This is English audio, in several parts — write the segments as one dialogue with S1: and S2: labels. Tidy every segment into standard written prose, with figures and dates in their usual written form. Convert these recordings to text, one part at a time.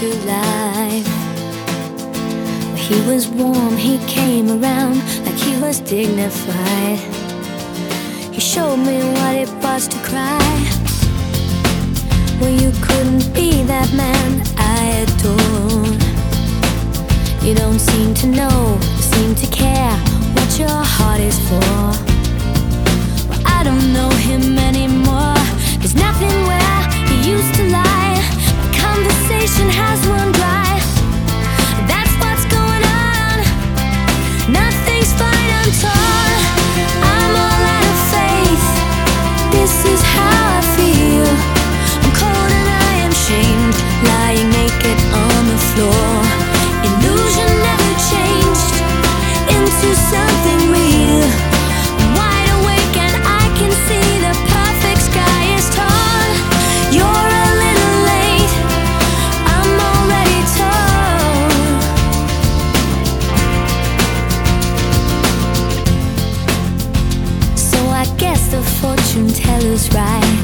S1: to life. He was warm, he came around like he was dignified. He showed me what it was to cry. Well, you couldn't be that man I adore. You don't seem to know, seem to care what your heart is for. Well, I don't know him anymore. There's nothing where he used to lie. My conversation has run dry. That's what's going on. Nothing's fine, I'm torn. I'm all out of faith. This is how I feel. I'm cold and I am shamed, lying naked on the floor. Illusion never changed into something real. I'm wide awake and I can see the perfect sky is torn. You're a little late, I'm already torn. So I guess the fortune teller's right.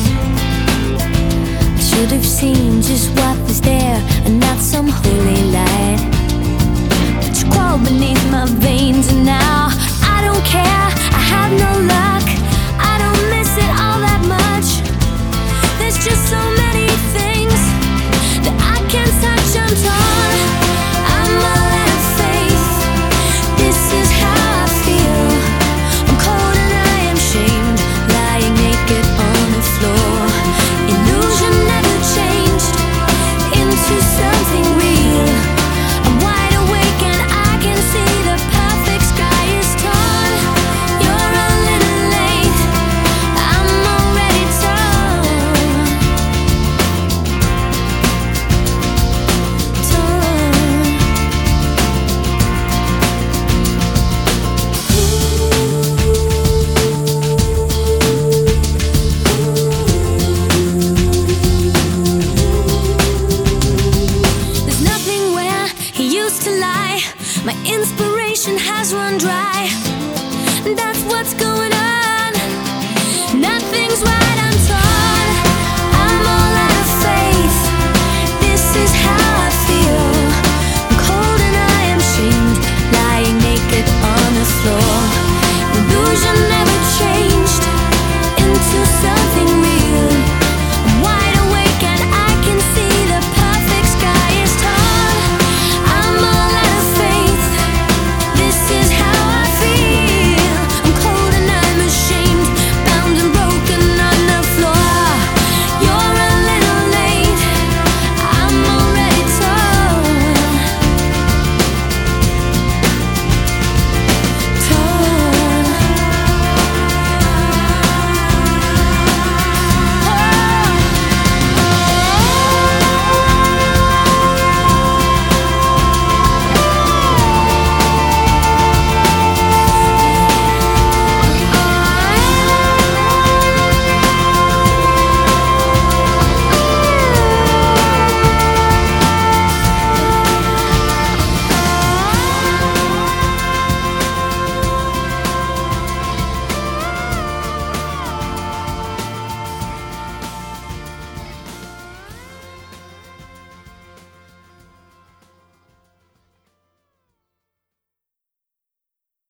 S1: I should have seen just what was there and not some holy light. But you crawl beneath my veins and now I don't care, I have no luck. I don't miss it all that much. There's just so many things that I can't touch, I'm torn. I'm all out of faith. This is how I feel. I'm cold and I am shamed, lying naked on the floor. Illusion never changed into something real. I'm wide awake and I can see the perfect sky is torn. You're a little late, I'm already torn. There's nothing where he used to lie. My inspiration has run dry.